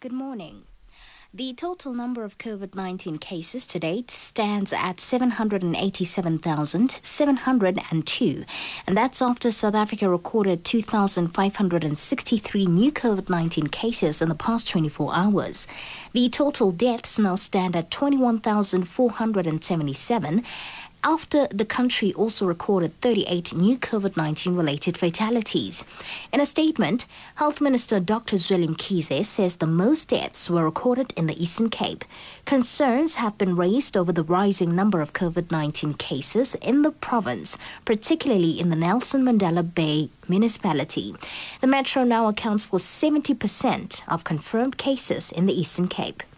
Good morning. The total number of COVID-19 cases to date stands at 787,702, and that's after South Africa recorded 2,563 new COVID-19 cases in the past 24 hours. The total deaths now stand at 21,477, after the country also recorded 38 new COVID-19 related fatalities. In a statement, Health Minister Dr. Zweli Mkhize says the most deaths were recorded in the Eastern Cape. Concerns have been raised over the rising number of COVID-19 cases in the province, particularly in the Nelson Mandela Bay municipality. The metro now accounts for 70% of confirmed cases in the Eastern Cape.